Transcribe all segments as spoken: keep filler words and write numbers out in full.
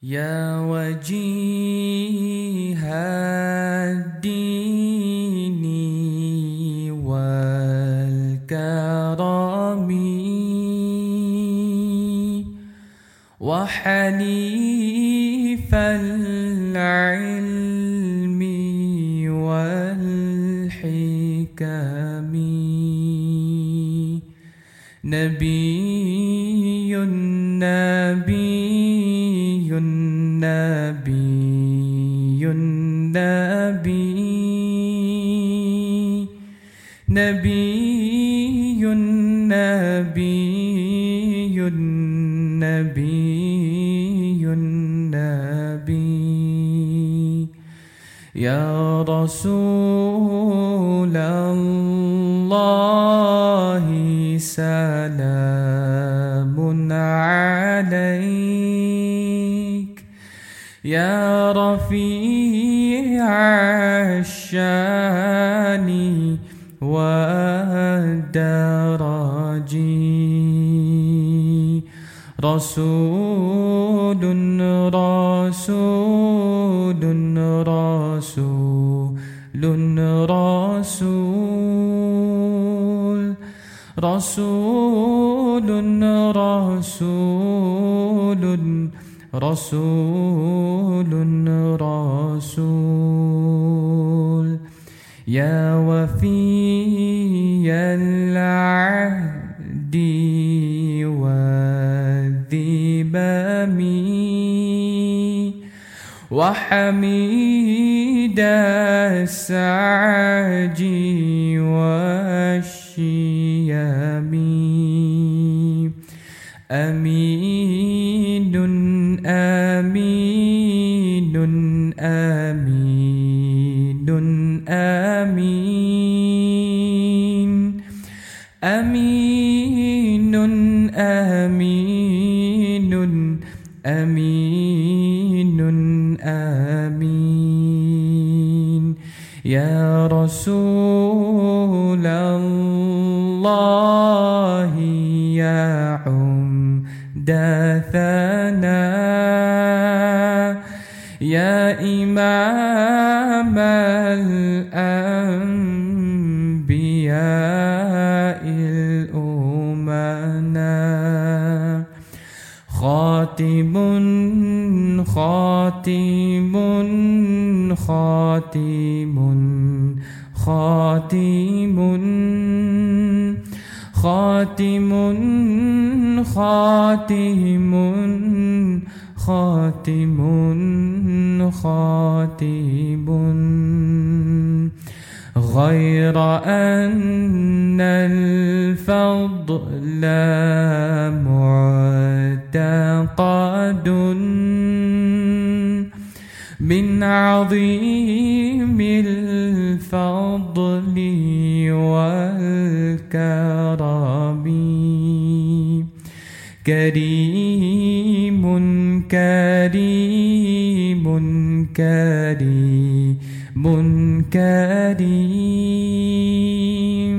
يا وجيه الدين والكرم وحليف العلم والحكم، نبي نبي نبي نبي نبي نبي نبي نبي يا رسول الله سلام عليك، يا رفيع الشان والدرج، رسول رسول رسول رسول رسول رسول رسول رسول يا وفي العهد والذمم وحميد السعج والشيم، أمين آمين آمين آمين أمين آمين أمين آمين يا رسول الله يا عمد ثناء يا إمام الأنبياء الأمنا، خاتم خاتم خاتم خاتم خاتم خاتم خاتم خاتم غير أن الفضل معتقد من عظيم الفضل والكرم، كريم كريم كريم كريم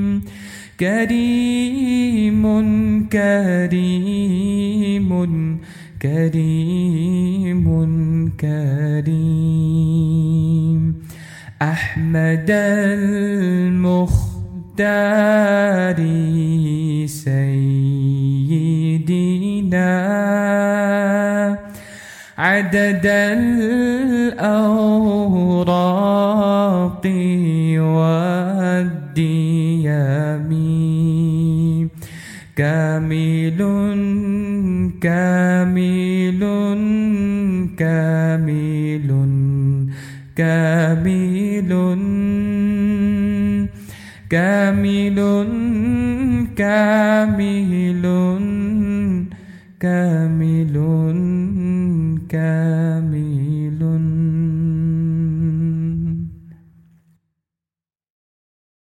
كريم كريم كريم كريم أحمد المختار سيدنا عدد الأوراق والديام، كامل كامل كامل كامل كامل كامل كامل